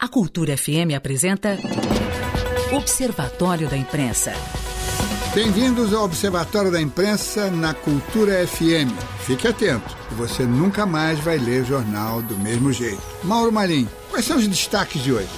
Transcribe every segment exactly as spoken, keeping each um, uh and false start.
A Cultura F M apresenta Observatório da Imprensa. Bem-vindos ao Observatório da Imprensa na Cultura F M. Fique atento, você nunca mais vai ler jornal do mesmo jeito. Mauro Malim, quais são os destaques de hoje?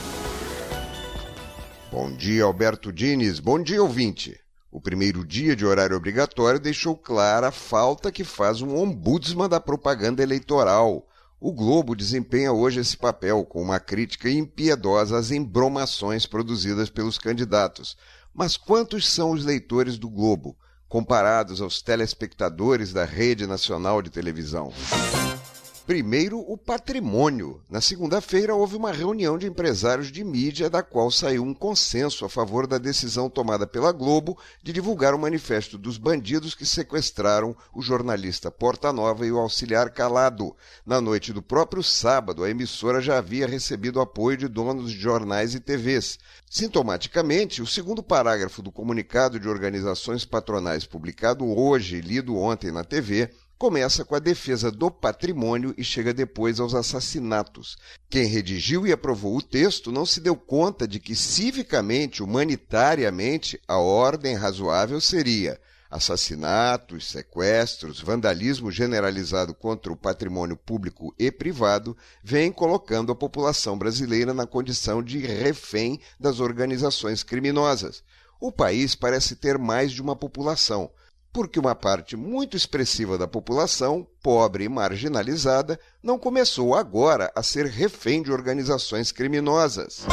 Bom dia, Alberto Diniz. Bom dia, ouvinte. O primeiro dia de horário obrigatório deixou clara a falta que faz um ombudsman da propaganda eleitoral. O Globo desempenha hoje esse papel com uma crítica impiedosa às embromações produzidas pelos candidatos. Mas quantos são os leitores do Globo, comparados aos telespectadores da Rede Nacional de Televisão? Primeiro, o patrimônio. Na segunda-feira, houve uma reunião de empresários de mídia, da qual saiu um consenso a favor da decisão tomada pela Globo de divulgar o manifesto dos bandidos que sequestraram o jornalista Portanova e o auxiliar Calado. Na noite do próprio sábado, a emissora já havia recebido apoio de donos de jornais e T Vs. Sintomaticamente, o segundo parágrafo do comunicado de organizações patronais publicado hoje e lido ontem na T V começa com a defesa do patrimônio e chega depois aos assassinatos. Quem redigiu e aprovou o texto não se deu conta de que, civicamente, humanitariamente, a ordem razoável seria assassinatos, sequestros, vandalismo generalizado contra o patrimônio público e privado, vem colocando a população brasileira na condição de refém das organizações criminosas. O país parece ter mais de uma população, porque uma parte muito expressiva da população, pobre e marginalizada, não começou agora a ser refém de organizações criminosas.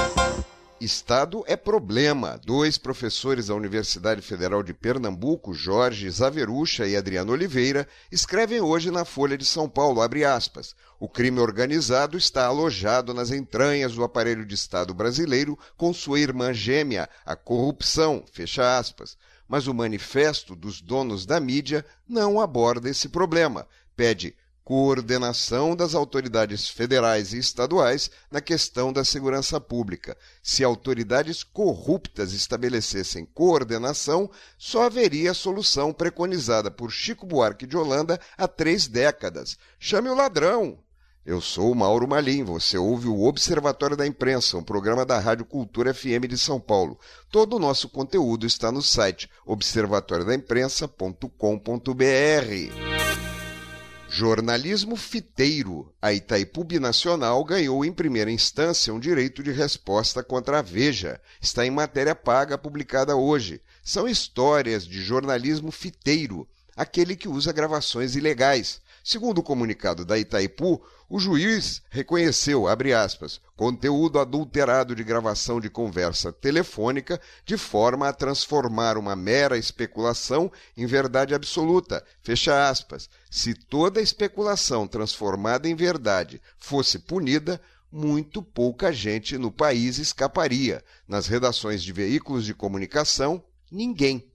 Estado é problema. Dois professores da Universidade Federal de Pernambuco, Jorge Zaverucha e Adriano Oliveira, escrevem hoje na Folha de São Paulo, abre aspas, o crime organizado está alojado nas entranhas do aparelho de Estado brasileiro com sua irmã gêmea, a corrupção, fecha aspas. Mas o manifesto dos donos da mídia não aborda esse problema. Pede coordenação das autoridades federais e estaduais na questão da segurança pública. Se autoridades corruptas estabelecessem coordenação, só haveria a solução preconizada por Chico Buarque de Holanda há três décadas. Chame o ladrão! Eu sou o Mauro Malim, você ouve o Observatório da Imprensa, um programa da Rádio Cultura F M de São Paulo. Todo o nosso conteúdo está no site observatório da imprensa ponto com ponto b r. Jornalismo fiteiro. A Itaipu Binacional ganhou em primeira instância um direito de resposta contra a Veja. Está em matéria paga publicada hoje. São histórias de jornalismo fiteiro, aquele que usa gravações ilegais. Segundo o comunicado da Itaipu, o juiz reconheceu, abre aspas, conteúdo adulterado de gravação de conversa telefônica de forma a transformar uma mera especulação em verdade absoluta, fecha aspas. Se toda especulação transformada em verdade fosse punida, muito pouca gente no país escaparia. Nas redações de veículos de comunicação, ninguém.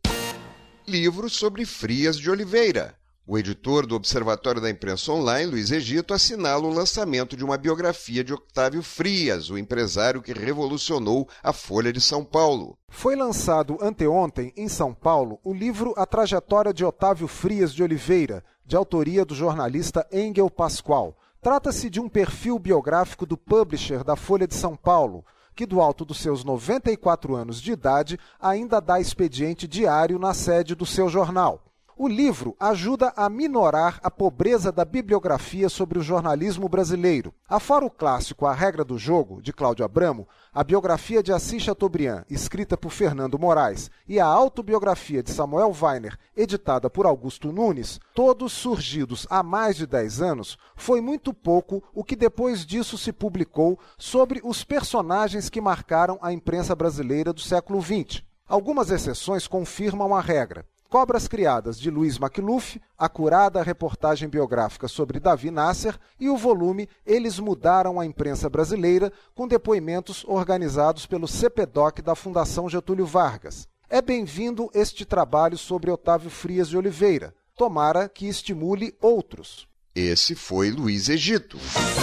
Livro sobre Frias de Oliveira. O editor do Observatório da Imprensa Online, Luiz Egito, assinala o lançamento de uma biografia de Octávio Frias, o empresário que revolucionou a Folha de São Paulo. Foi lançado anteontem, em São Paulo, o livro A Trajetória de Otávio Frias de Oliveira, de autoria do jornalista Engel Pascoal. Trata-se de um perfil biográfico do publisher da Folha de São Paulo, que do alto dos seus noventa e quatro anos de idade ainda dá expediente diário na sede do seu jornal. O livro ajuda a minorar a pobreza da bibliografia sobre o jornalismo brasileiro. Afora o clássico A Regra do Jogo, de Cláudio Abramo, a biografia de Assis Chateaubriand, escrita por Fernando Moraes, e a autobiografia de Samuel Weiner, editada por Augusto Nunes, todos surgidos há mais de dez anos, foi muito pouco o que depois disso se publicou sobre os personagens que marcaram a imprensa brasileira do século vinte. Algumas exceções confirmam a regra. Cobras Criadas, de Luiz Macluff, a curada reportagem biográfica sobre Davi Nasser e o volume Eles Mudaram a Imprensa Brasileira, com depoimentos organizados pelo C P D O C da Fundação Getúlio Vargas. É bem-vindo este trabalho sobre Otávio Frias de Oliveira. Tomara que estimule outros. Esse foi Luiz Egito.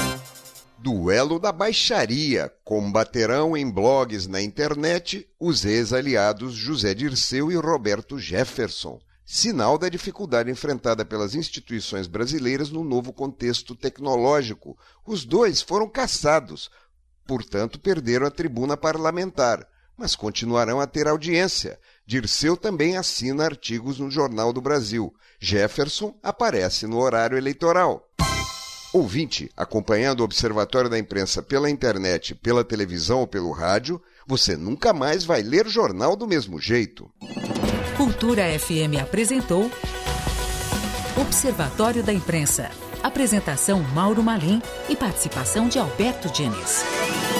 Duelo da baixaria. Combaterão em blogs na internet os ex-aliados José Dirceu e Roberto Jefferson. Sinal da dificuldade enfrentada pelas instituições brasileiras no novo contexto tecnológico. Os dois foram caçados portanto perderam a tribuna parlamentar, mas continuarão a ter audiência. Dirceu também assina artigos no Jornal do Brasil. Jefferson aparece no horário eleitoral. Ouvinte, acompanhando o Observatório da Imprensa pela internet, pela televisão ou pelo rádio, você nunca mais vai ler jornal do mesmo jeito. Cultura F M apresentou Observatório da Imprensa. Apresentação Mauro Malim e participação de Alberto Diniz.